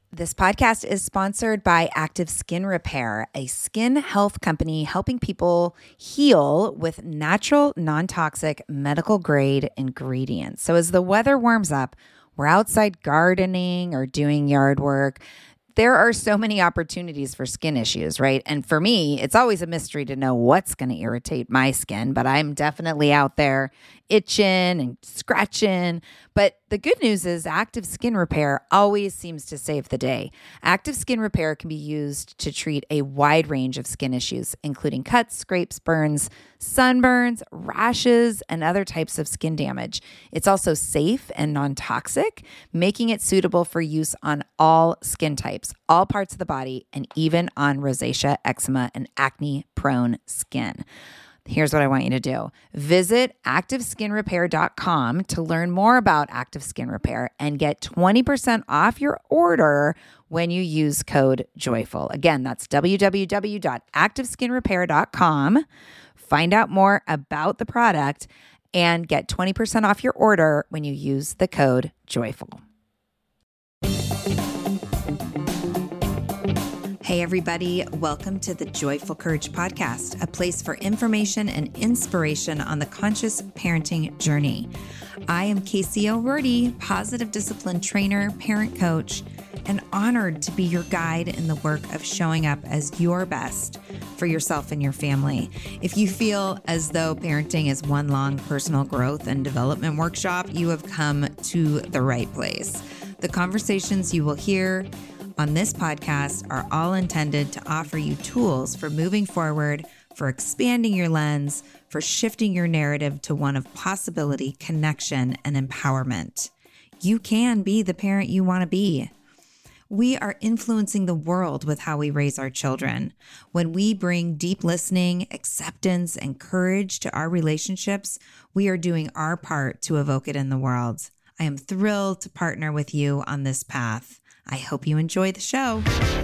This podcast is sponsored by Active Skin Repair, a skin health company helping people heal with natural, non-toxic, medical-grade ingredients. So as the weather warms up, we're outside gardening or doing yard work. There are so many opportunities for skin issues, right? And for me, it's always a mystery to know what's going to irritate my skin, but I'm definitely out there itching and scratching. But the good news is Active Skin Repair always seems to save the day. Active Skin Repair can be used to treat a wide range of skin issues, including cuts, scrapes, burns, sunburns, rashes, and other types of skin damage. It's also safe and non-toxic, making it suitable for use on all skin types, all parts of the body, and even on rosacea, eczema, and acne-prone skin. Here's what I want you to do. Visit ActiveSkinRepair.com to learn more about Active Skin Repair and get 20% off your order when you use code JOYFUL. Again, that's www.ActiveSkinRepair.com. Find out more about the product and get 20% off your order when you use the code JOYFUL. Hey everybody, welcome to the Joyful Courage Podcast, a place for information and inspiration on the conscious parenting journey. I am Casey O'Rourke, positive discipline trainer, parent coach, and honored to be your guide in the work of showing up as your best for yourself and your family. If you feel as though parenting is one long personal growth and development workshop, you have come to the right place. The conversations you will hear on this podcast are all intended to offer you tools for moving forward, for expanding your lens, for shifting your narrative to one of possibility, connection, and empowerment. You can be the parent you want to be. We are influencing the world with how we raise our children. When we bring deep listening, acceptance, and courage to our relationships, we are doing our part to evoke it in the world. I am thrilled to partner with you on this path. I hope you enjoy the show.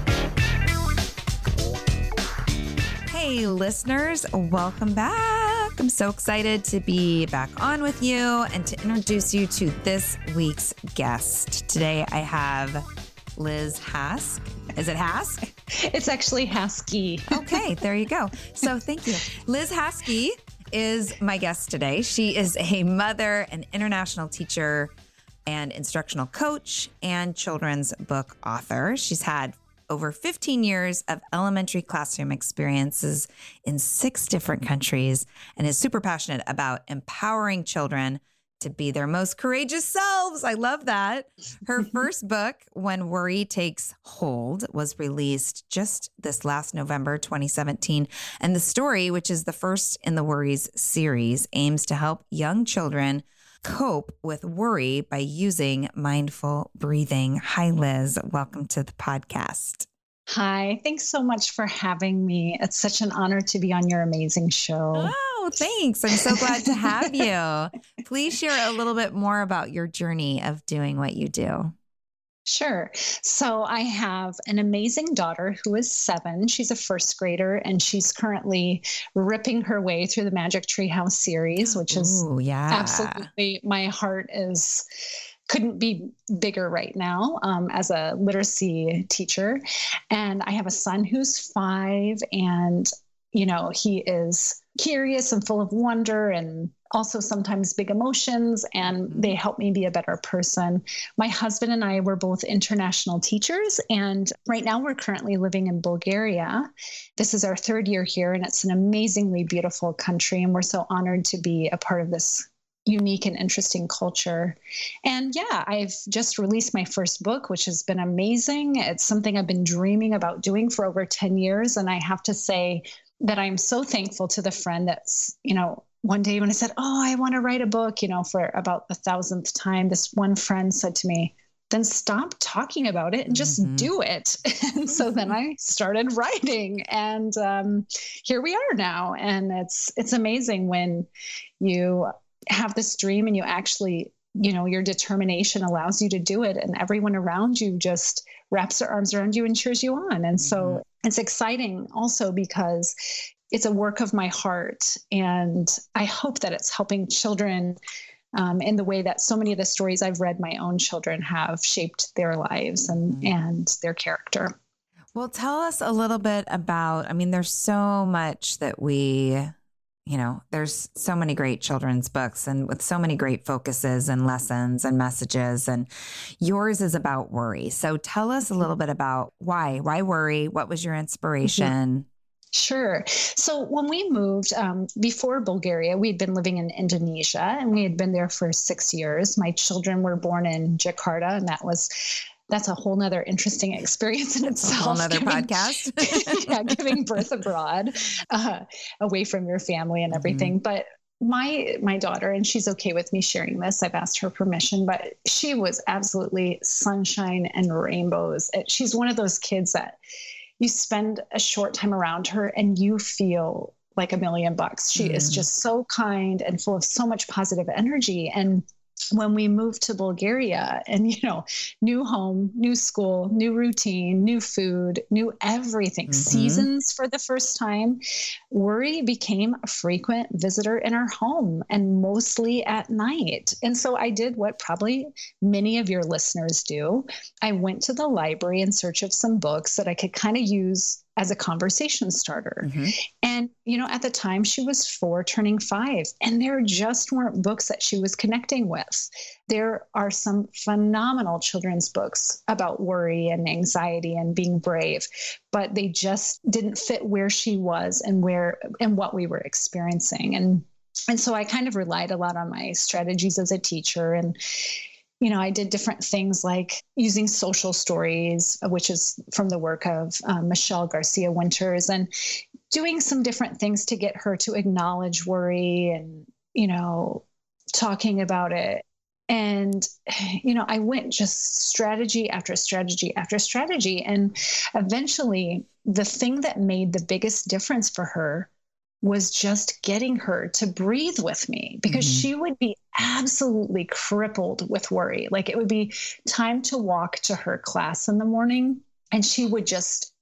Hey, listeners, welcome back. I'm so excited to be back on with you and to introduce you to this week's guest. Today, I have Liz Hask. Is it Hask? It's actually Haskey. Okay, there you go. So thank you. Liz Haskey is my guest today. She is a mother, an international teacher, and instructional coach and children's book author. She's had over 15 years of elementary classroom experiences in 6 different countries and is super passionate about empowering children to be their most courageous selves. I love that. Her first book, When Worry Takes Hold, was released just this last November 2017. And the story, which is the first in the Worries series, aims to help young children cope with worry by using mindful breathing. Hi, Liz. Welcome to the podcast. Hi. Thanks so much for having me. It's such an honor to be on your amazing show. Oh, thanks. I'm so glad to have you. Please share a little bit more about your journey of doing what you do. Sure. So I have an amazing daughter who is 7. She's a first grader, and she's currently ripping her way through the Magic Tree House series, which is absolutely, my heart couldn't be bigger right now as a literacy teacher. And I have a son who's 5, and, he is curious and full of wonder and also sometimes big emotions, and they help me be a better person. My husband and I were both international teachers, and right now we're currently living in Bulgaria. This is our 3rd year here, and it's an amazingly beautiful country, and we're so honored to be a part of this unique and interesting culture. And yeah, I've just released my first book, which has been amazing. It's something I've been dreaming about doing for over 10 years, and I have to say that I'm so thankful to the friend that's, one day when I said, I want to write a book, for about the 1,000th time, this one friend said to me, then stop talking about it and just do it. And so then I started writing, and here we are now. And it's amazing when you have this dream and you actually, your determination allows you to do it, and everyone around you just wraps their arms around you and cheers you on. And so it's exciting also because it's a work of my heart, and I hope that it's helping children in the way that so many of the stories I've read my own children have shaped their lives and their character. Well, tell us a little bit about, I mean, there's so much that there's so many great children's books and with so many great focuses and lessons and messages, and yours is about worry. So tell us a little bit about why worry? What was your inspiration? Sure. So when we moved before Bulgaria, we'd been living in Indonesia and we had been there for 6 years. My children were born in Jakarta, and that's a whole nother interesting experience in itself. A whole nother podcast. Yeah, giving birth abroad, away from your family and everything. But my daughter, and she's okay with me sharing this, I've asked her permission, but she was absolutely sunshine and rainbows. She's one of those kids that you spend a short time around her and you feel like $1,000,000. She is just so kind and full of so much positive energy. And when we moved to Bulgaria and, new home, new school, new routine, new food, new everything, seasons for the first time, worry became a frequent visitor in our home, and mostly at night. And so I did what probably many of your listeners do. I went to the library in search of some books that I could kind of use as a conversation starter. And, at the time she was 4 turning 5, and there just weren't books that she was connecting with. There are some phenomenal children's books about worry and anxiety and being brave, but they just didn't fit where she was and what we were experiencing. And so I kind of relied a lot on my strategies as a teacher. And I did different things like using social stories, which is from the work of Michelle Garcia Winters, and doing some different things to get her to acknowledge worry and, talking about it. And, I went just strategy after strategy after strategy. And eventually the thing that made the biggest difference for her was just getting her to breathe with me, because she would be absolutely crippled with worry. Like it would be time to walk to her class in the morning, and she would just,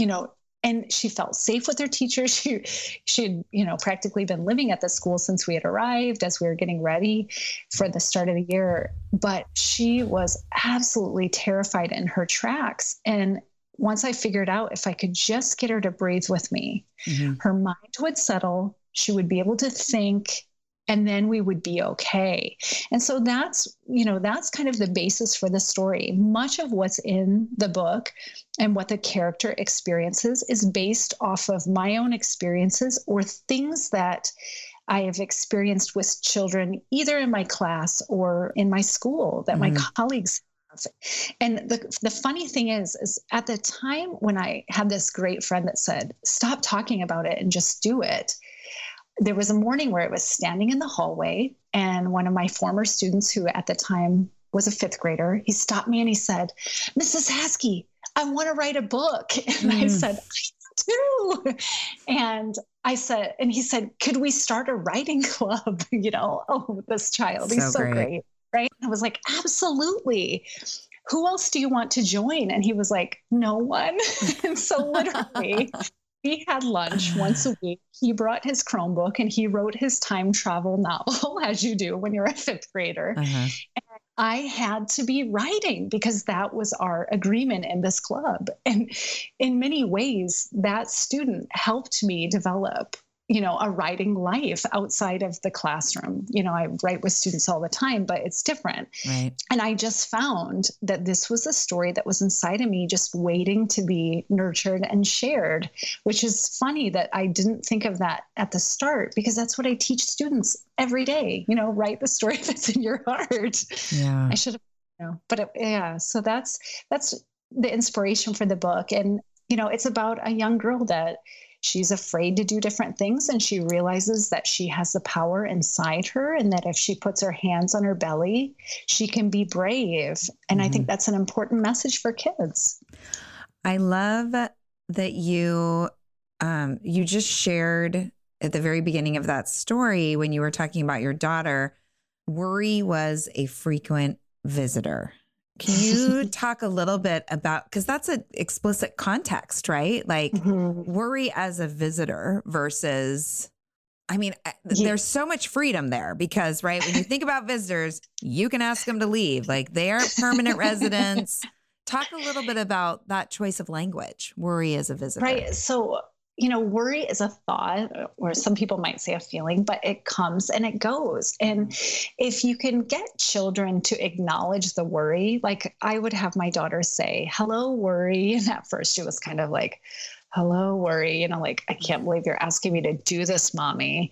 and she felt safe with her teacher. She'd, practically been living at the school since we had arrived as we were getting ready for the start of the year. But she was absolutely terrified in her tracks. And once I figured out if I could just get her to breathe with me, her mind would settle, she would be able to think, and then we would be okay. And so that's kind of the basis for the story. Much of what's in the book and what the character experiences is based off of my own experiences or things that I have experienced with children, either in my class or in my school, that my colleagues have. And the funny thing is at the time when I had this great friend that said, stop talking about it and just do it, there was a morning where I was standing in the hallway, and one of my former students, who at the time was a 5th grader, he stopped me and he said, Mrs. Haskey, I want to write a book. And I said, I do. And he said, could we start a writing club? This child, he's so great. Right. And I was like, absolutely. Who else do you want to join? And he was like, no one. And so literally we had lunch once a week. He brought his Chromebook and he wrote his time travel novel, as you do when you're a 5th grader. And I had to be writing because that was our agreement in this club. And in many ways, that student helped me develop, a writing life outside of the classroom. I write with students all the time, but it's different. Right. And I just found that this was a story that was inside of me, just waiting to be nurtured and shared, which is funny that I didn't think of that at the start, because that's what I teach students every day. Write the story that's in your heart. Yeah. I should have, so that's the inspiration for the book. And, it's about a young girl that she's afraid to do different things, and she realizes that she has the power inside her, and that if she puts her hands on her belly, she can be brave. And I think that's an important message for kids. I love that you just shared at the very beginning of that story, when you were talking about your daughter, worry was a frequent visitor. Can you talk a little bit about, because that's an explicit context, right? Like worry as a visitor versus I mean, there's so much freedom there because, right, when you think about visitors, you can ask them to leave. Like they are permanent residents. Talk a little bit about that choice of language, worry as a visitor. Right. So, worry is a thought, or some people might say a feeling, but it comes and it goes. And if you can get children to acknowledge the worry, like I would have my daughter say, hello, worry. And at first she was kind of like, hello, worry, like, I can't believe you're asking me to do this, mommy.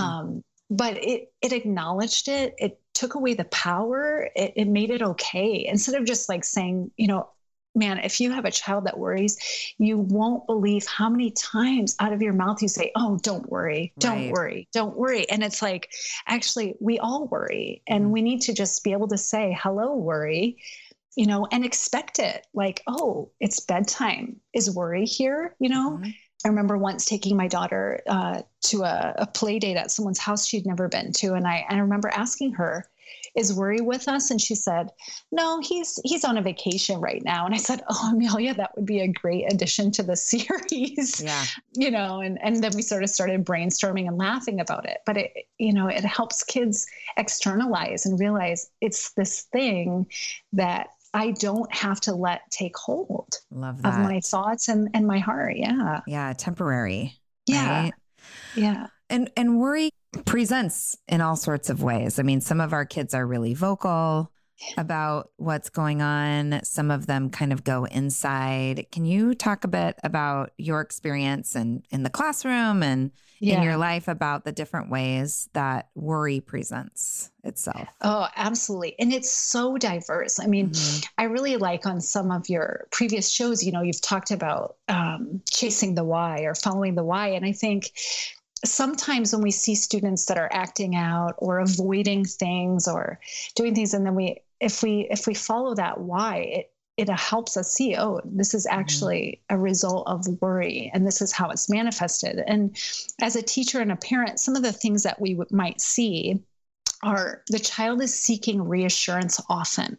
But it acknowledged it. It took away the power. It made it okay. Instead of just like saying, man, if you have a child that worries, you won't believe how many times out of your mouth you say, oh, don't worry, don't worry, don't worry. And it's like, actually, we all worry. And we need to just be able to say, hello, worry, and expect it. Like, oh, it's bedtime. Is worry here? I remember once taking my daughter to a play date at someone's house she'd never been to. And I remember asking her, is worry with us? And she said, no, he's on a vacation right now. And I said, oh, Amelia, that would be a great addition to the series. Yeah. And then we sort of started brainstorming and laughing about it. But it helps kids externalize and realize it's this thing that I don't have to let take hold of my thoughts and my heart. Yeah. Yeah. Temporary. Yeah. Right? Yeah. And worry presents in all sorts of ways. I mean, some of our kids are really vocal about what's going on. Some of them kind of go inside. Can you talk a bit about your experience in the classroom and in your life about the different ways that worry presents itself? Oh, absolutely. And it's so diverse. I mean, I really like on some of your previous shows, you've talked about chasing the why or following the why. And I think sometimes when we see students that are acting out or avoiding things or doing things, and then if we follow that why, it helps us see, oh, this is actually a result of worry, and this is how it's manifested. And as a teacher and a parent, some of the things that we might see are the child is seeking reassurance often.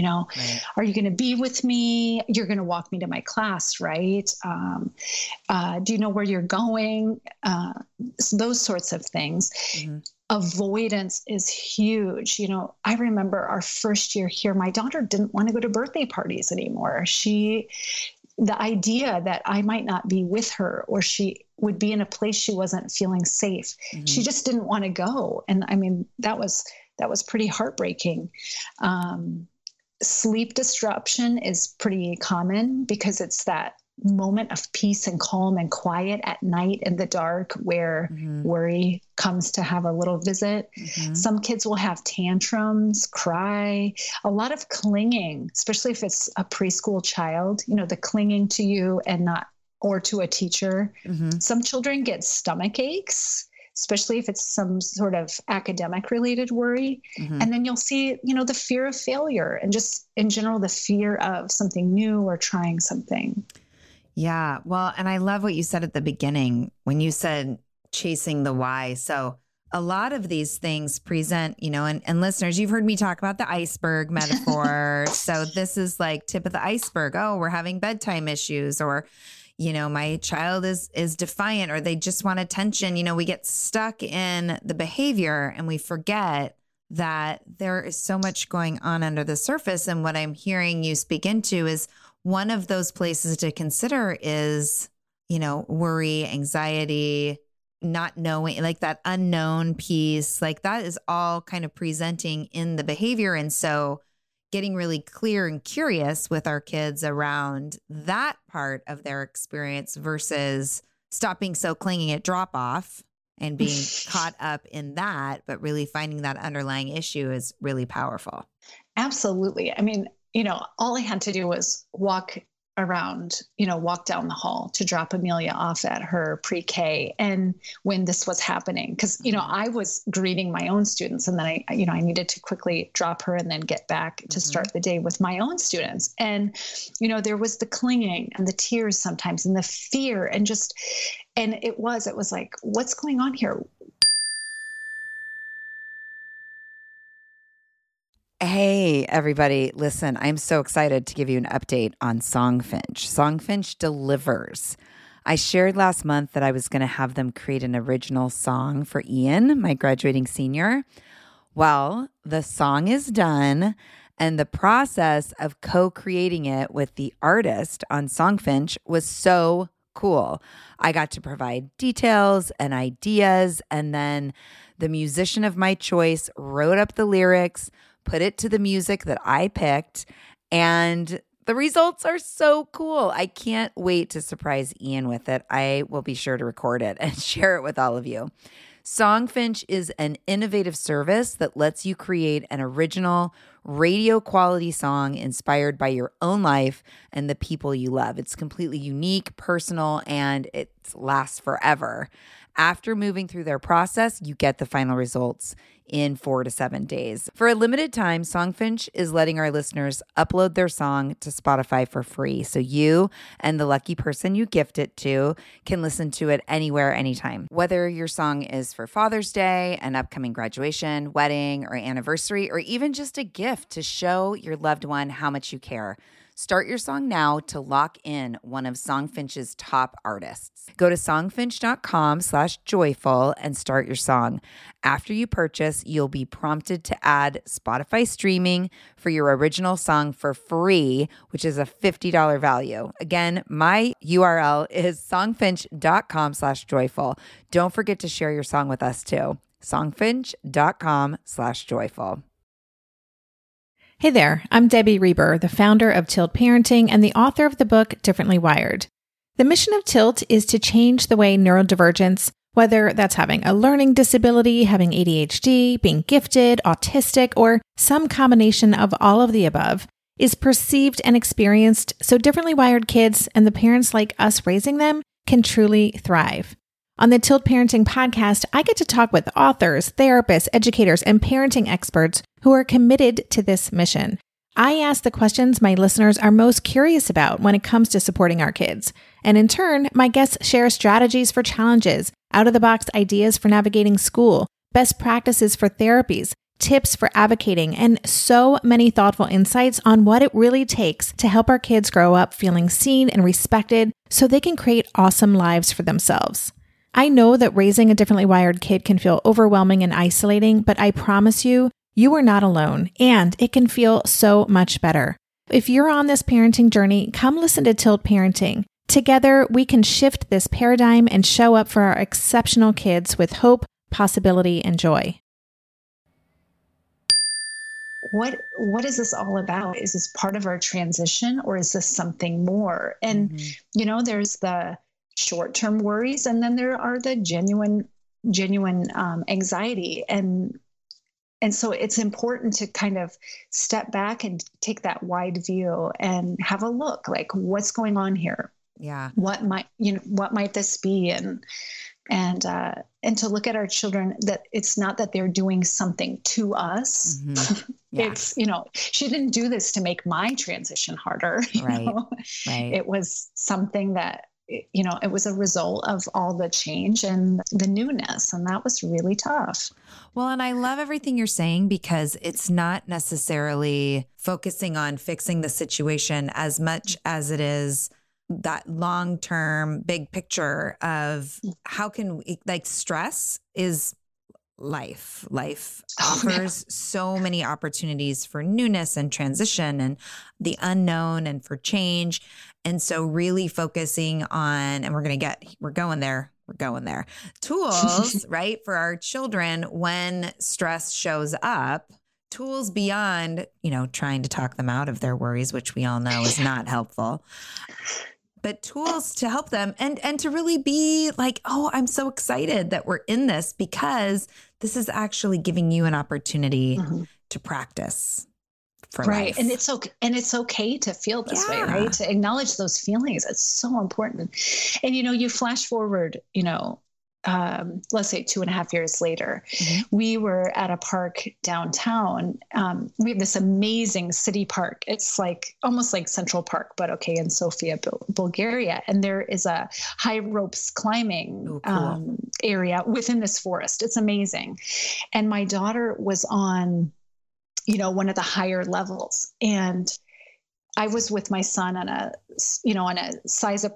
Are you going to be with me? You're going to walk me to my class, right? Do you know where you're going? Those sorts of things. Avoidance is huge. I remember our first year here, my daughter didn't want to go to birthday parties anymore. The idea that I might not be with her or she would be in a place she wasn't feeling safe. She just didn't want to go. And I mean, that was pretty heartbreaking. Sleep disruption is pretty common because it's that moment of peace and calm and quiet at night in the dark where worry comes to have a little visit. Some kids will have tantrums, cry, a lot of clinging, especially if it's a preschool child, the clinging to you and not, or to a teacher. Some children get stomach aches, especially if it's some sort of academic related worry. And then you'll see, the fear of failure and just in general, the fear of something new or trying something. Yeah. Well, and I love what you said at the beginning when you said chasing the why. So a lot of these things present, and listeners, you've heard me talk about the iceberg metaphor. So this is like tip of the iceberg. Oh, we're having bedtime issues, or my child is defiant, or they just want attention. We get stuck in the behavior and we forget that there is so much going on under the surface. And what I'm hearing you speak into is one of those places to consider is, worry, anxiety, not knowing, like that unknown piece, like that is all kind of presenting in the behavior. And so getting really clear and curious with our kids around that part of their experience versus stopping so clinging at drop off and being caught up in that, but really finding that underlying issue is really powerful. Absolutely. I mean, all I had to do was walk around, walk down the hall to drop Amelia off at her pre-K. And when this was happening, because, I was greeting my own students, and then I needed to quickly drop her and then get back to start the day with my own students. And, there was the clinging and the tears sometimes and the fear and it was like, what's going on here? Hey, everybody. Listen, I'm so excited to give you an update on Songfinch. Songfinch delivers. I shared last month that I was going to have them create an original song for Ian, my graduating senior. Well, the song is done, and the process of co-creating it with the artist on Songfinch was so cool. I got to provide details and ideas, and then the musician of my choice wrote up the lyrics, put it to the music that I picked, and the results are so cool. I can't wait to surprise Ian with it. I will be sure to record it and share it with all of you. Songfinch is an innovative service that lets you create an original radio quality song inspired by your own life and the people you love. It's completely unique, personal, and it lasts forever. After moving through their process, you get the final results in 4 to 7 days. For a limited time, Songfinch is letting our listeners upload their song to Spotify for free. So you and the lucky person you gift it to can listen to it anywhere, anytime. Whether your song is for Father's Day, an upcoming graduation, wedding, or anniversary, or even just a gift to show your loved one how much you care. Start your song now to lock in one of Songfinch's top artists. Go to songfinch.com/joyful and start your song. After you purchase, you'll be prompted to add Spotify streaming for your original song for free, which is a $50 value. Again, my URL is songfinch.com/joyful. Don't forget to share your song with us too. songfinch.com/joyful. Hey there, I'm Debbie Reber, the founder of Tilt Parenting and the author of the book Differently Wired. The mission of Tilt is to change the way neurodivergence, whether that's having a learning disability, having ADHD, being gifted, autistic, or some combination of all of the above, is perceived and experienced so differently wired kids and the parents like us raising them can truly thrive. On the Tilt Parenting podcast, I get to talk with authors, therapists, educators, and parenting experts who are committed to this mission. I ask the questions my listeners are most curious about when it comes to supporting our kids. And in turn, my guests share strategies for challenges, out-of-the-box ideas for navigating school, best practices for therapies, tips for advocating, and so many thoughtful insights on what it really takes to help our kids grow up feeling seen and respected so they can create awesome lives for themselves. I know that raising a differently wired kid can feel overwhelming and isolating, but I promise you, you are not alone, and it can feel so much better. If you're on this parenting journey, come listen to Tilt Parenting. Together, we can shift this paradigm and show up for our exceptional kids with hope, possibility, and joy. What is this all about? Is this part of our transition, or is this something more? And, there's the short-term worries, and then there are the genuine anxiety. And so it's important to kind of step back and take that wide view and have a look, like, what's going on here? Yeah. What might this be? And to look at our children, that it's not that they're doing something to us. Mm-hmm. Yeah. It's, she didn't do this to make my transition harder. Right. It was something that, it was a result of all the change and the newness. And that was really tough. Well, and I love everything you're saying, because it's not necessarily focusing on fixing the situation as much as it is that long-term big picture of how can we, like, stress is life. Life offers so many opportunities for newness and transition and the unknown and for change. And so really focusing on, and we're going there, tools, right, for our children when stress shows up, tools beyond, trying to talk them out of their worries, which we all know is not helpful. But tools to help them and to really be like, oh, I'm so excited that we're in this, because this is actually giving you an opportunity to practice for life. And it's okay to feel this way, right? To acknowledge those feelings. It's so important. And, you flash forward, let's say 2.5 years later, we were at a park downtown. We have this amazing city park. It's almost like Central Park, but in Sofia, Bulgaria. And there is a high ropes climbing area within this forest. It's amazing. And my daughter was on, one of the higher levels. And I was with my son on a size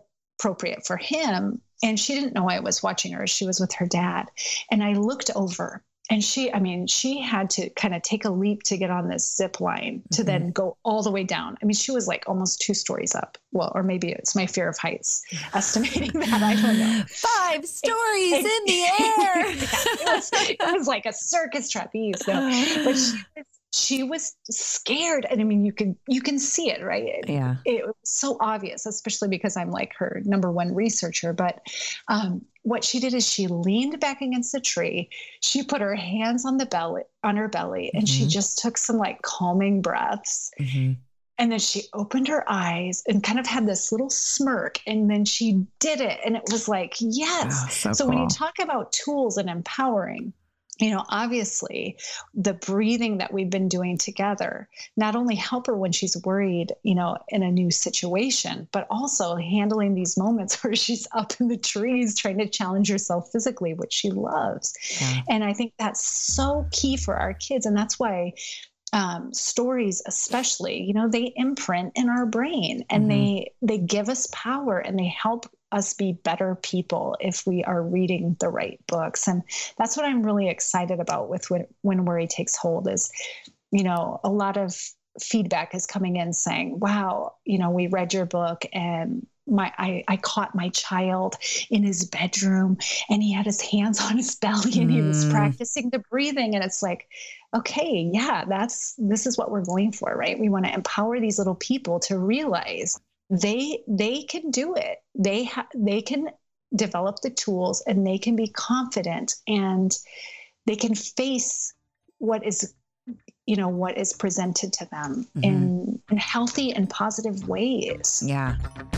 appropriate for him. And she didn't know I was watching her. She was with her dad. And I looked over, and she had to kind of take a leap to get on this zip line to then go all the way down. I mean, she was like almost 2 stories up. Well, or maybe it's my fear of heights estimating that. I don't know. 5 stories in the air. It was like a circus trapeze. No. But she was scared. And I mean, you can see it, right? Yeah. It was so obvious, especially because I'm like her number one researcher. But what she did is she leaned back against the tree. She put her hands on her belly, and she just took some like calming breaths. And then she opened her eyes and kind of had this little smirk. And then she did it. And it was like, yes. Oh, so cool. When you talk about tools and empowering, obviously the breathing that we've been doing together, not only help her when she's worried, in a new situation, but also handling these moments where she's up in the trees trying to challenge herself physically, which she loves. Yeah. And I think that's so key for our kids. And that's why stories, especially, they imprint in our brain, and they give us power, and they help us be better people if we are reading the right books. And that's what I'm really excited about with When Worry Takes Hold is, a lot of feedback is coming in saying, wow, we read your book, and I caught my child in his bedroom, and he had his hands on his belly, and he was practicing the breathing. And it's like, okay, yeah, this is what we're going for, right? We want to empower these little people to realize they can do it. They can develop the tools, and they can be confident, and they can face what is presented to them in healthy and positive ways. Yeah.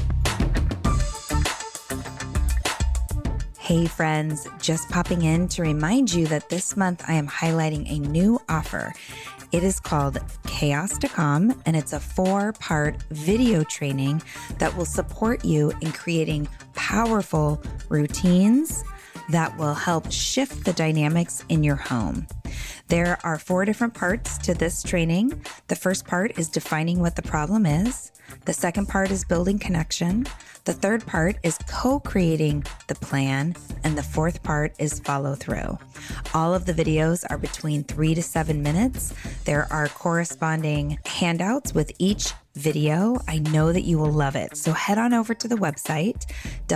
Hey friends, just popping in to remind you that this month I am highlighting a new offer. It is called Chaos to Calm, and it's a 4-part video training that will support you in creating powerful routines that will help shift the dynamics in your home. There are 4 different parts to this training. The first part is defining what the problem is. The second part is building connection. The third part is co-creating the plan. And the fourth part is follow through. All of the videos are between 3 to 7 minutes. There are corresponding handouts with each video. I know that you will love it. So head on over to the website,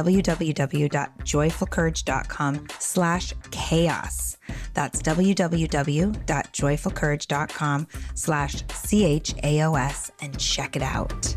www.joyfulcourage.com/chaos. That's www.joyfulcourage.com/CHAOS and check it out.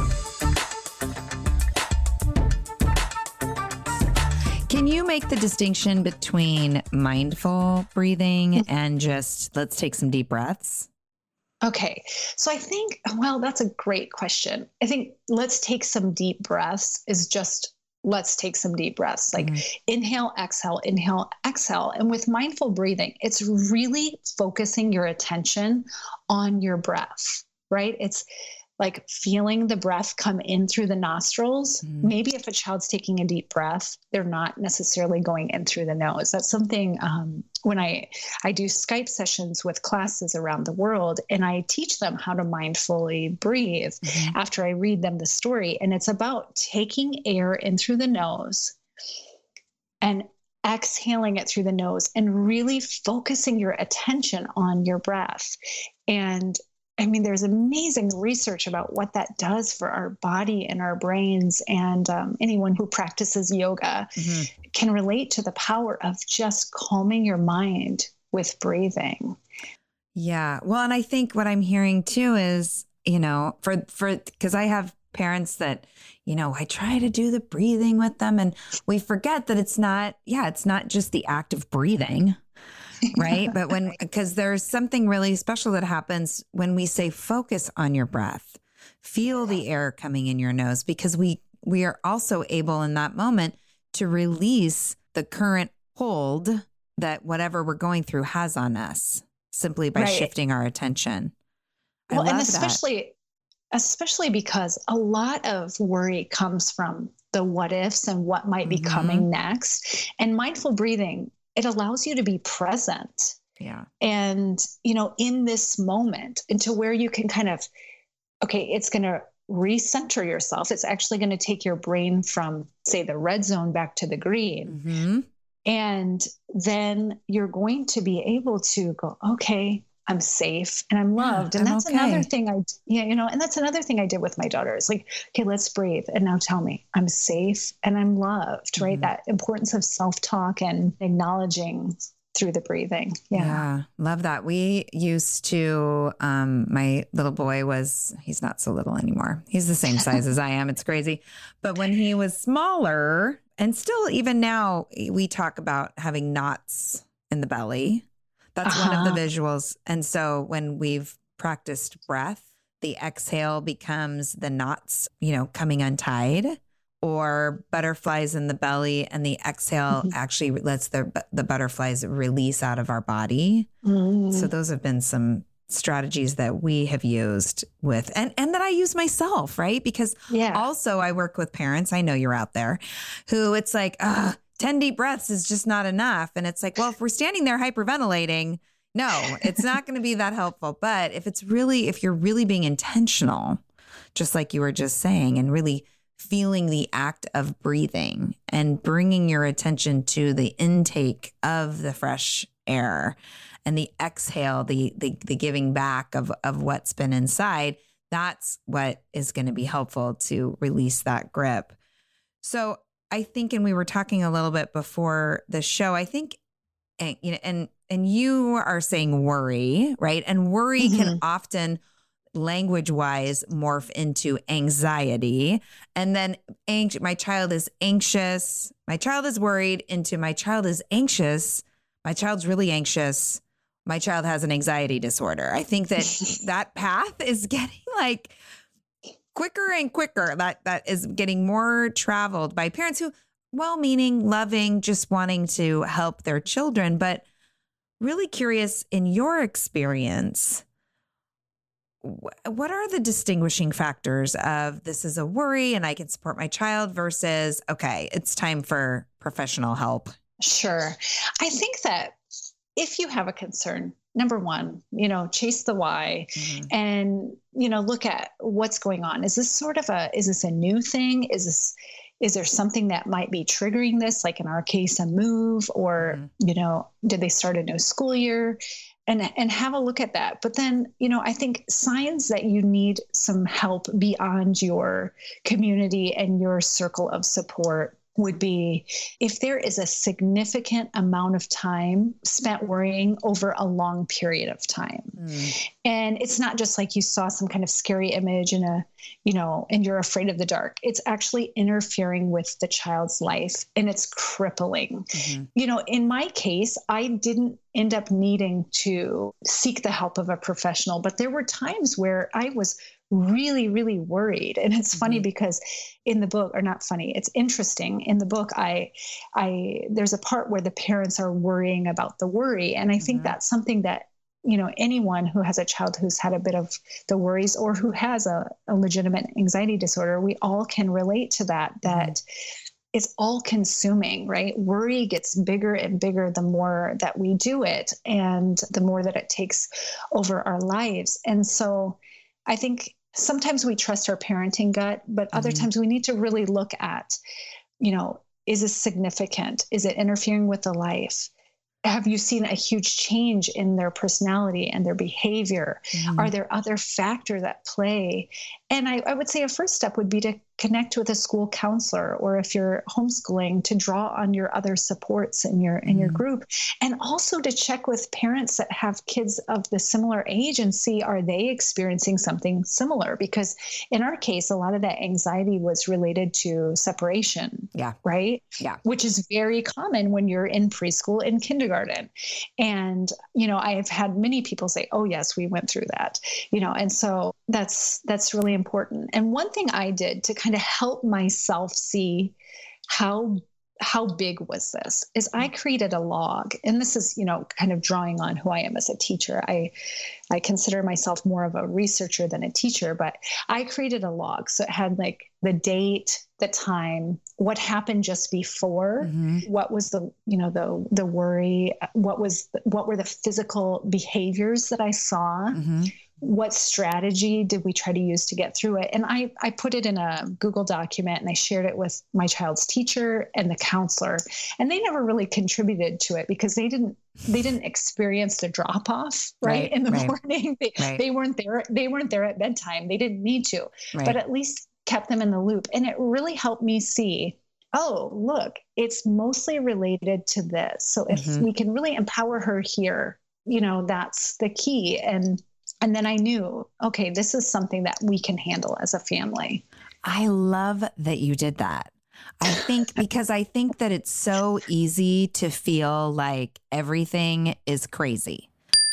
Can you make the distinction between mindful breathing and just let's take some deep breaths? Okay. So I think, that's a great question. I think let's take some deep breaths is just, let's take some deep breaths, like inhale, exhale. And with mindful breathing, it's really focusing your attention on your breath, right? It's like feeling the breath come in through the nostrils. Maybe if a child's taking a deep breath, they're not necessarily going in through the nose. That's something when I do Skype sessions with classes around the world, and I teach them how to mindfully breathe after I read them the story. And it's about taking air in through the nose and exhaling it through the nose and really focusing your attention on your breath. And I mean, there's amazing research about what that does for our body and our brains. And anyone who practices yoga can relate to the power of just calming your mind with breathing. Yeah. Well, and I think what I'm hearing too is, because I have parents that, I try to do the breathing with them, and we forget that it's not just the act of breathing. Right. But because there's something really special that happens when we say focus on your breath, feel the air coming in your nose, because we are also able in that moment to release the current hold that whatever we're going through has on us simply by shifting our attention. I love especially because a lot of worry comes from the what ifs and what might be coming next. And mindful breathing, it allows you to be present. Yeah. And, in this moment, into where you can kind of, okay, it's going to recenter yourself. It's actually going to take your brain from, say, the red zone back to the green. And then you're going to be able to go, okay, I'm safe and I'm loved. And that's another thing and that's another thing I did with my daughter. It's like, okay, let's breathe. And now tell me I'm safe and I'm loved, right? That importance of self-talk and acknowledging through the breathing. Yeah. Love that. We used to, my little boy he's not so little anymore. He's the same size as I am. It's crazy. But when he was smaller, and still even now, we talk about having knots in the belly. That's one of the visuals. And so when we've practiced breath, the exhale becomes the knots, coming untied, or butterflies in the belly, and the exhale actually lets the butterflies release out of our body. So those have been some strategies that we have used with, and that I use myself, right? Because also I work with parents, I know you're out there, who it's like, 10 deep breaths is just not enough. And it's like, well, if we're standing there hyperventilating, no, it's not going to be that helpful. But if you're really being intentional, just like you were just saying, and really feeling the act of breathing and bringing your attention to the intake of the fresh air and the exhale, the giving back of what's been inside, that's what is going to be helpful to release that grip. So I think, and we were talking a little bit before the show, I think, and you are saying worry, right? And worry can often, language-wise, morph into anxiety. And then my child is anxious, my child is worried, into my child is anxious, my child's really anxious, my child has an anxiety disorder. I think that path is getting like quicker and quicker. That is getting more traveled by parents who, well-meaning, loving, just wanting to help their children. But really curious, in your experience, what are the distinguishing factors of this is a worry and I can support my child versus, okay, it's time for professional help? Sure. I think that if you have a concern, number one, chase the why and, look at what's going on. Is this a new thing? Is there something that might be triggering this? Like in our case, a move, or, did they start a new school year? And have a look at that. But then, I think signs that you need some help beyond your community and your circle of support would be if there is a significant amount of time spent worrying over a long period of time. And it's not just like you saw some kind of scary image and you're afraid of the dark. It's actually interfering with the child's life, and it's crippling. In my case, I didn't end up needing to seek the help of a professional, but there were times where I was really, really worried. And it's funny because in the book, or not funny, it's interesting. In the book, there's a part where the parents are worrying about the worry. And I think that's something that, anyone who has a child who's had a bit of the worries or who has a legitimate anxiety disorder, we all can relate to that it's all consuming, right? Worry gets bigger and bigger the more that we do it and the more that it takes over our lives. And so I think sometimes we trust our parenting gut, but other times we need to really look at, is this significant? Is it interfering with the life? Have you seen a huge change in their personality and their behavior? Are there other factors at play? And I would say a first step would be to connect with a school counselor, or if you're homeschooling, to draw on your other supports in your group, and also to check with parents that have kids of the similar age and see, are they experiencing something similar? Because in our case, a lot of that anxiety was related to separation, right? Yeah, which is very common when you're in preschool and kindergarten. And I've had many people say, "Oh yes, we went through that," and so that's really important. And one thing I did to kind of help myself see how big was this is I created a log. And this is, kind of drawing on who I am as a teacher. I consider myself more of a researcher than a teacher, but I created a log. So it had like the date, the time, what happened just before, what was the worry, what were the physical behaviors that I saw, what strategy did we try to use to get through it? And I put it in a Google document and I shared it with my child's teacher and the counselor, and they never really contributed to it because they didn't experience the drop off right in the morning. They weren't there. They weren't there at bedtime. They didn't need to, but at least kept them in the loop. And it really helped me see, oh, look, it's mostly related to this. So if we can really empower her here, that's the key. And then I knew, okay, this is something that we can handle as a family. I love that you did that. I think that it's so easy to feel like everything is crazy.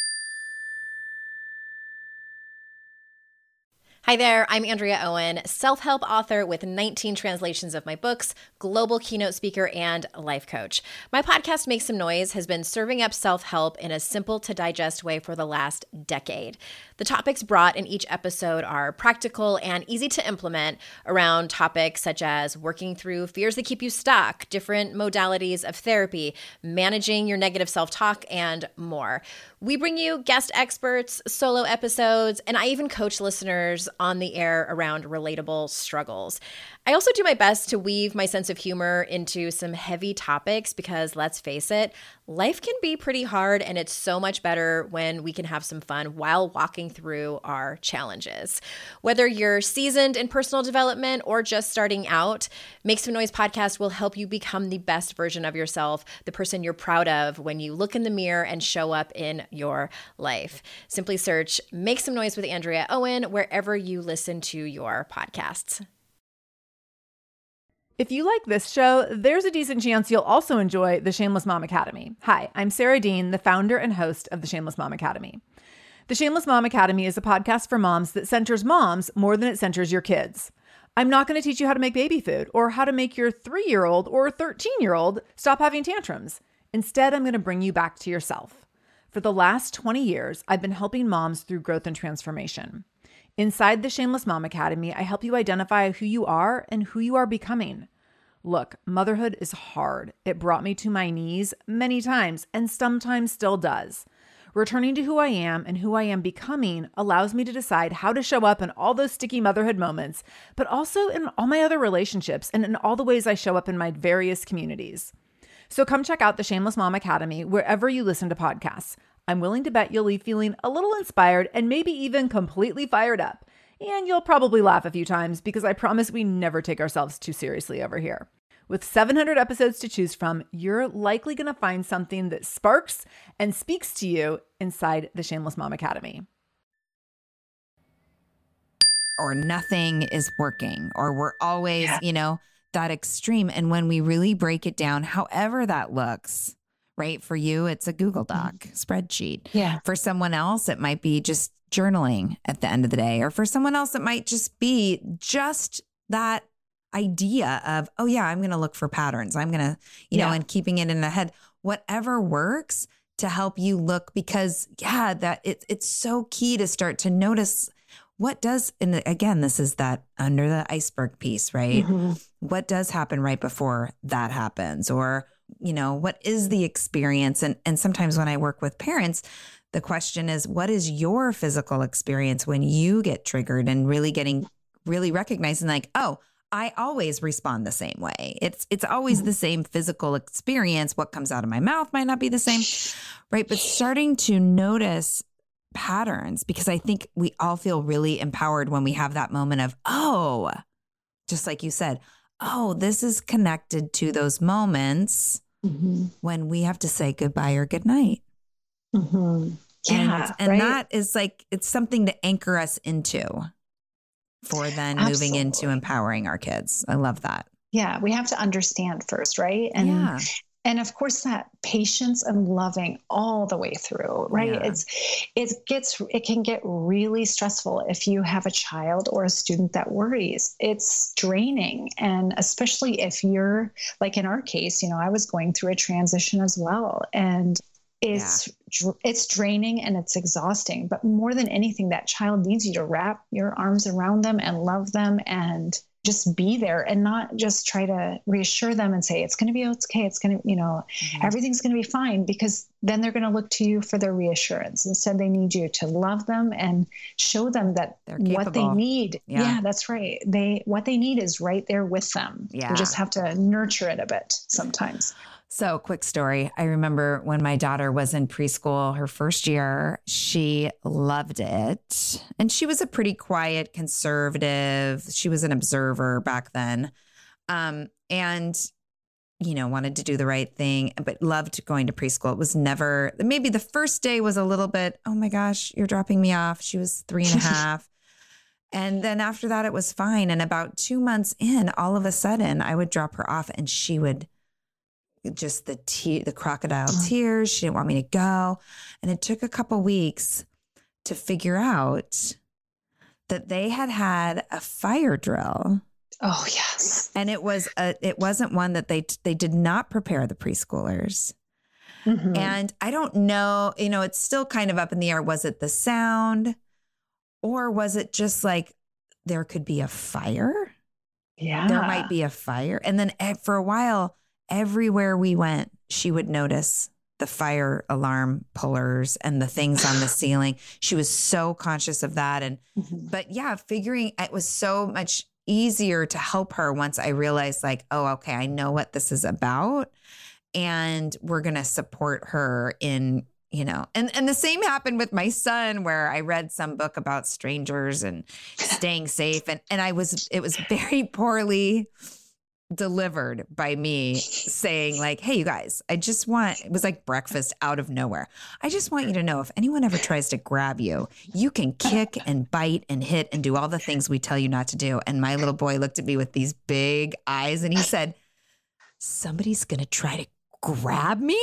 Hi there, I'm Andrea Owen, self-help author with 19 translations of my books, global keynote speaker, and life coach. My podcast, Make Some Noise, has been serving up self-help in a simple-to-digest way for the last decade. The topics brought in each episode are practical and easy to implement around topics such as working through fears that keep you stuck, different modalities of therapy, managing your negative self-talk, and more. We bring you guest experts, solo episodes, and I even coach listeners on the air around relatable struggles. I also do my best to weave my sense of humor into some heavy topics because, let's face it, life can be pretty hard, and it's so much better when we can have some fun while walking through our challenges. Whether you're seasoned in personal development or just starting out, Make Some Noise podcast will help you become the best version of yourself, the person you're proud of when you look in the mirror and show up in your life. Simply search Make Some Noise with Andrea Owen wherever you listen to your podcasts. If you like this show, there's a decent chance you'll also enjoy the Shameless Mom Academy. Hi, I'm Sarah Dean, the founder and host of the Shameless Mom Academy. The Shameless Mom Academy is a podcast for moms that centers moms more than it centers your kids. I'm not going to teach you how to make baby food or how to make your 3-year-old or 13-year-old stop having tantrums. Instead, I'm going to bring you back to yourself. For the last 20 years, I've been helping moms through growth and transformation. Inside the Shameless Mom Academy, I help you identify who you are and who you are becoming. Look, motherhood is hard. It brought me to my knees many times and sometimes still does. Returning to who I am and who I am becoming allows me to decide how to show up in all those sticky motherhood moments, but also in all my other relationships and in all the ways I show up in my various communities. So come check out the Shameless Mom Academy wherever you listen to podcasts. I'm willing to bet you'll leave feeling a little inspired and maybe even completely fired up. And you'll probably laugh a few times because I promise we never take ourselves too seriously over here. With 700 episodes to choose from, you're likely going to find something that sparks and speaks to you inside the Shameless Mom Academy. Or nothing is working, or we're always, that extreme. And when we really break it down, however that looks, right? For you, it's a Google Doc spreadsheet. Yeah. For someone else, it might be just journaling at the end of the day. Or for someone else, it might just be just that idea of, oh yeah, I'm going to look for patterns. I'm going to, and keeping it in the head, whatever works to help you look, because that it's so key to start to notice what does, and again, this is that under the iceberg piece, right? Mm-hmm. What does happen right before that happens? Or, what is the experience? And sometimes when I work with parents, the question is, what is your physical experience when you get triggered, and really recognizing like, oh, I always respond the same way. It's always the same physical experience. What comes out of my mouth might not be the same, right? But starting to notice patterns, because I think we all feel really empowered when we have that moment of, oh, just like you said, oh, this is connected to those moments when we have to say goodbye or goodnight. Mm-hmm. Yeah, and that is like, it's something to anchor us into for then moving into empowering our kids. I love that. Yeah, we have to understand first, right? And of course, that patience and loving all the way through, right? Yeah. It can get really stressful if you have a child or a student that worries. It's draining. And especially if you're, like in our case, I was going through a transition as well. And it's draining and it's exhausting, but more than anything, that child needs you to wrap your arms around them and love them and just be there, and not just try to reassure them and say, it's going to be okay. It's going to, everything's going to be fine, because then they're going to look to you for their reassurance. Instead, they need you to love them and show them that what they need. Yeah, that's right. What they need is right there with them. Yeah. You just have to nurture it a bit sometimes. So, quick story. I remember when my daughter was in preschool, her first year, she loved it. And she was a pretty quiet conservative. She was an observer back then. And wanted to do the right thing, but loved going to preschool. It was never, maybe the first day was a little bit, oh my gosh, you're dropping me off. She was 3.5. And then after that, it was fine. And about 2 months in, all of a sudden I would drop her off and she would just the crocodile tears. She didn't want me to go. And it took a couple weeks to figure out that they had a fire drill. Oh, yes. And it wasn't one that they did not prepare the preschoolers. Mm-hmm. And I don't know, it's still kind of up in the air. Was it the sound or was it just like there could be a fire? Yeah. There might be a fire. And then for a while, everywhere we went, she would notice the fire alarm pullers and the things on the ceiling. She was so conscious of that. And, but yeah, figuring it was so much easier to help her once I realized like, oh, okay, I know what this is about and we're going to support her in, and the same happened with my son where I read some book about strangers and staying safe. And it was very poorly delivered by me saying like, hey, you guys, it was like breakfast out of nowhere. I just want you to know if anyone ever tries to grab you, you can kick and bite and hit and do all the things we tell you not to do. And my little boy looked at me with these big eyes and he said, somebody's going to try to grab me.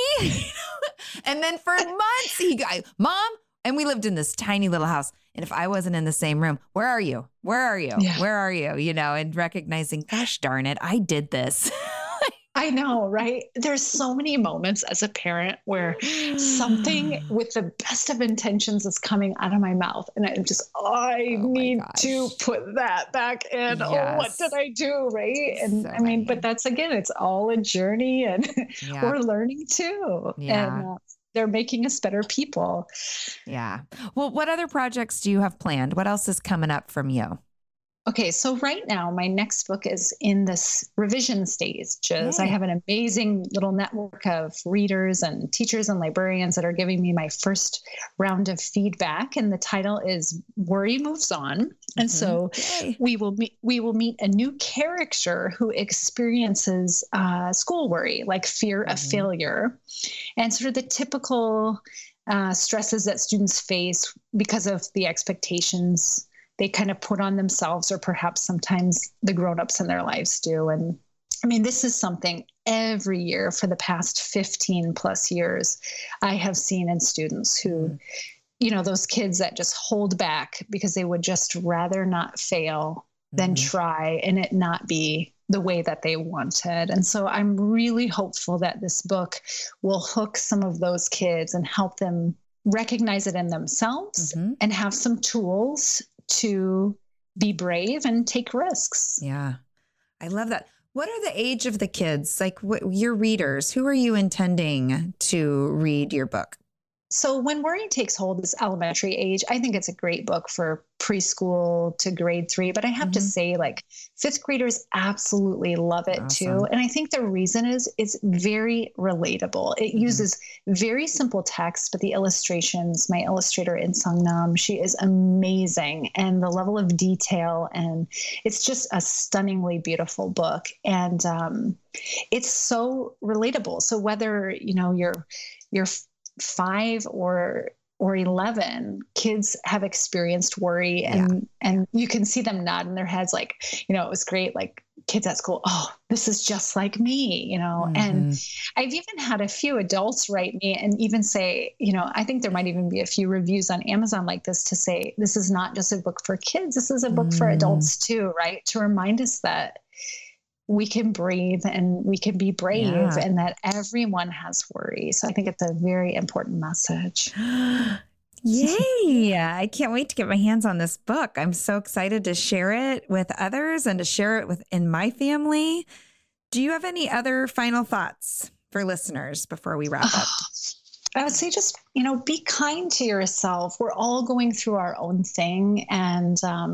And then for months he got, Mom, and we lived in this tiny little house. And if I wasn't in the same room, where are you? Where are you? Yeah. Where are you? And recognizing, gosh darn it, I did this. I know, right? There's so many moments as a parent where something with the best of intentions is coming out of my mouth. And I'm just, I need to put that back in. Yes. Oh, what did I do? Right. And so but that's, again, it's all a journey and we're learning too. Yeah. And they're making us better people. Yeah. Well, what other projects do you have planned? What else is coming up from you? Okay, so right now, my next book is in this revision stage. I have an amazing little network of readers and teachers and librarians that are giving me my first round of feedback. And the title is Worry Moves On. And so we will meet a new character who experiences school worry, like fear of failure, and sort of the typical stresses that students face because of the expectations they kind of put on themselves, or perhaps sometimes the grownups in their lives do. And this is something every year for the past 15 plus years I have seen in students who, those kids that just hold back because they would just rather not fail than try and it not be the way that they wanted. And so I'm really hopeful that this book will hook some of those kids and help them recognize it in themselves and have some tools to be brave and take risks. Yeah. I love that. What are the age of the kids? Like your readers, who are you intending to read your book? So When Worry Takes Hold is elementary age. I think it's a great book for preschool to grade 3, but I have to say like 5th graders absolutely love it too. And I think the reason is it's very relatable. It uses very simple text, but the illustrations, my illustrator In Sung Nam, she is amazing. And the level of detail, and it's just a stunningly beautiful book. And it's so relatable. So whether, you're 5 or 11, kids have experienced worry and you can see them nodding their heads like, it was great. Like kids at school, oh, this is just like me, and I've even had a few adults write me and even say, I think there might even be a few reviews on Amazon like this to say, this is not just a book for kids. This is a book for adults too, right? To remind us that we can breathe and we can be brave and that everyone has worry. So I think it's a very important message. Yay. I can't wait to get my hands on this book. I'm so excited to share it with others and to share it in my family. Do you have any other final thoughts for listeners before we wrap up? I would say just, be kind to yourself. We're all going through our own thing. And,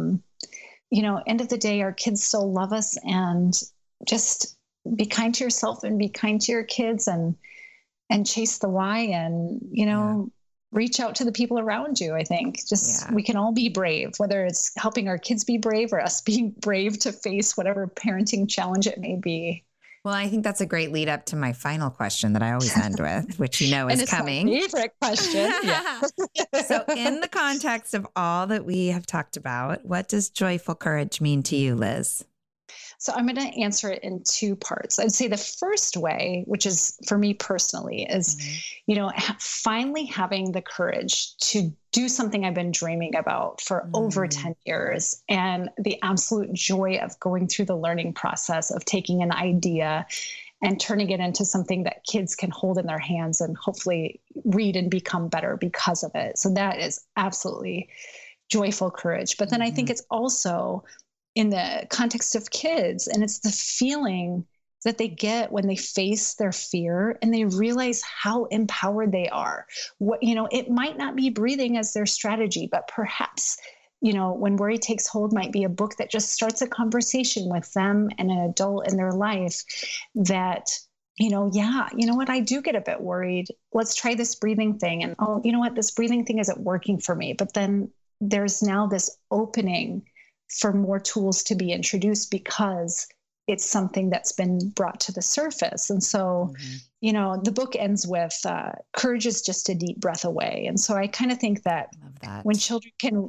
end of the day, our kids still love us, and just be kind to yourself and be kind to your kids, and chase the why, and, reach out to the people around you. I think we can all be brave, whether it's helping our kids be brave or us being brave to face whatever parenting challenge it may be. Well, I think that's a great lead up to my final question that I always end with, which is coming. My favorite question. Yeah. So in the context of all that we have talked about, what does joyful courage mean to you, Liz? So I'm going to answer it in two parts. I'd say the first way, which is for me personally, is, finally having the courage to do something I've been dreaming about for over 10 years, and the absolute joy of going through the learning process of taking an idea and turning it into something that kids can hold in their hands and hopefully read and become better because of it. So that is absolutely joyful courage. But then I think it's also in the context of kids, and it's the feeling that they get when they face their fear and they realize how empowered they are. It might not be breathing as their strategy, but perhaps, When Worry Takes Hold might be a book that just starts a conversation with them and an adult in their life that, I do get a bit worried. Let's try this breathing thing. And, this breathing thing isn't working for me. But then there's now this opening for more tools to be introduced because it's something that's been brought to the surface. And so, the book ends with courage is just a deep breath away. And so I kind of think that when children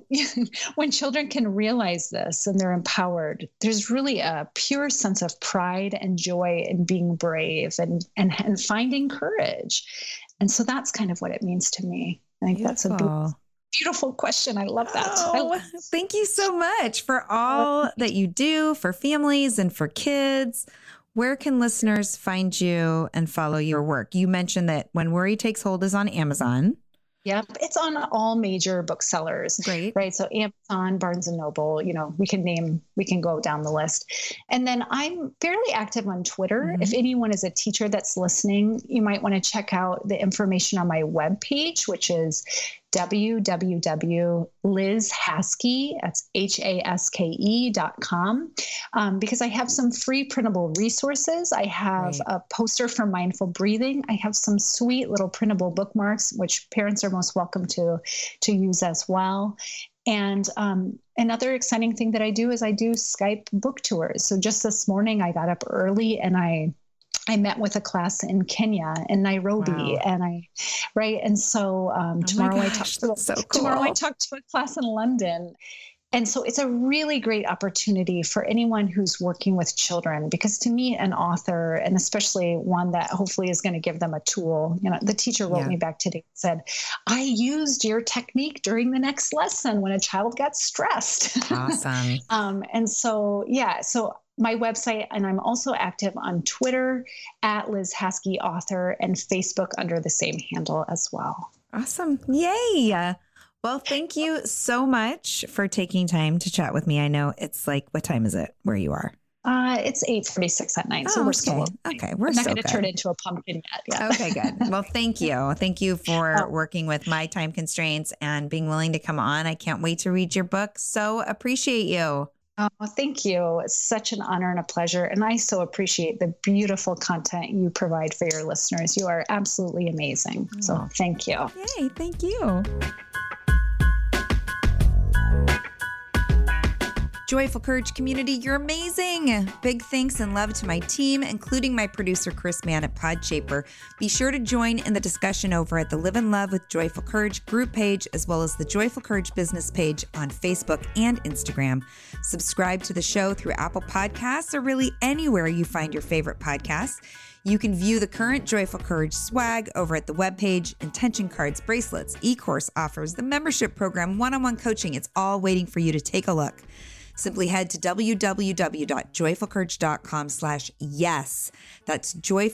can realize this and they're empowered, there's really a pure sense of pride and joy in being brave and finding courage. And so that's kind of what it means to me. I think that's a beautiful question. I love that. Thank you so much for all that you do for families and for kids. Where can listeners find you and follow your work? You mentioned that When Worry Takes Hold is on Amazon. Yep. It's on all major booksellers. Great. Right. So Amazon, Barnes and Noble, we can go down the list. And then I'm fairly active on Twitter. If anyone is a teacher that's listening, you might want to check out the information on my webpage, which is www.lizhaske, that's HASKE.com, because I have some free printable resources. I have a poster for mindful breathing. I have some sweet little printable bookmarks, which parents are most welcome to use as well. And another exciting thing that I do is I do Skype book tours. So just this morning, I got up early and I met with a class in Kenya, in Nairobi, and so tomorrow I talk to a class in London. And so it's a really great opportunity for anyone who's working with children, because to me, an author, and especially one that hopefully is going to give them a tool, the teacher wrote me back today and said, I used your technique during the next lesson when a child got stressed. Awesome. And so, so my website, and I'm also active on Twitter at Liz Haske Author, and Facebook under the same handle as well. Awesome. Yay. Well, thank you so much for taking time to chat with me. I know it's like, what time is it where you are? It's 8:46 at night. So we're still okay. We're not going to turn into a pumpkin yet. Yeah. Okay, good. Well, thank you. Thank you for working with my time constraints and being willing to come on. I can't wait to read your book. So appreciate you. Oh, thank you. It's such an honor and a pleasure. And I so appreciate the beautiful content you provide for your listeners. You are absolutely amazing. So thank you. Yay. Thank you. Joyful Courage community, you're amazing. Big thanks and love to my team, including my producer, Chris Mann at Podshaper. Be sure to join in the discussion over at the Live in Love with Joyful Courage group page, as well as the Joyful Courage business page on Facebook and Instagram. Subscribe to the show through Apple Podcasts or really anywhere you find your favorite podcasts. You can view the current Joyful Courage swag over at the webpage, intention cards, bracelets, e-course offers, the membership program, one-on-one coaching. It's all waiting for you to take a look. Simply head to www.joyfulcourage.com/yes. That's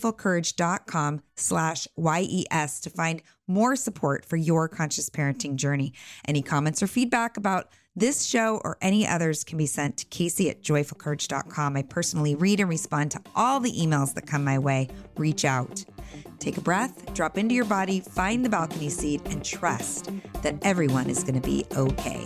joyfulcourage.com/YES to find more support for your conscious parenting journey. Any comments or feedback about This show or any others can be sent to Casey@joyfulcourage.com. I personally read and respond to all the emails that come my way. Reach out. Take a breath, drop into your body, find the balcony seat, and trust that everyone is going to be okay.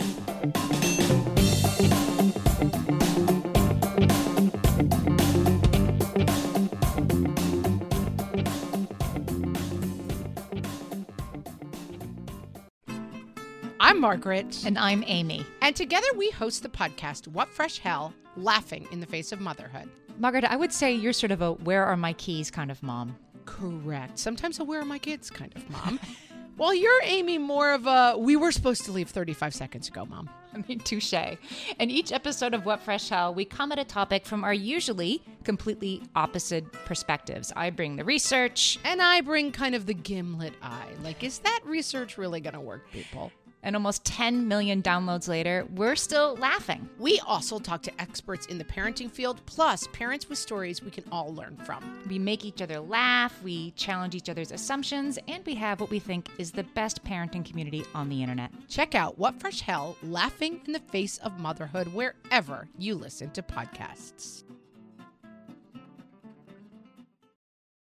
I'm Margaret. And I'm Amy. And together we host the podcast, What Fresh Hell? Laughing in the Face of Motherhood. Margaret, I would say you're sort of a where are my keys kind of mom. Correct. Sometimes a where are my kids kind of mom. While you're, Amy, more of a we were supposed to leave 35 seconds ago mom. I mean, touche. In each episode of What Fresh Hell, we come at a topic from our usually completely opposite perspectives. I bring the research. And I bring kind of the gimlet eye. Like, is that research really going to work, people? And almost 10 million downloads later, we're still laughing. We also talk to experts in the parenting field, plus parents with stories we can all learn from. We make each other laugh, we challenge each other's assumptions, and we have what we think is the best parenting community on the internet. Check out What Fresh Hell? Laughing in the Face of Motherhood wherever you listen to podcasts.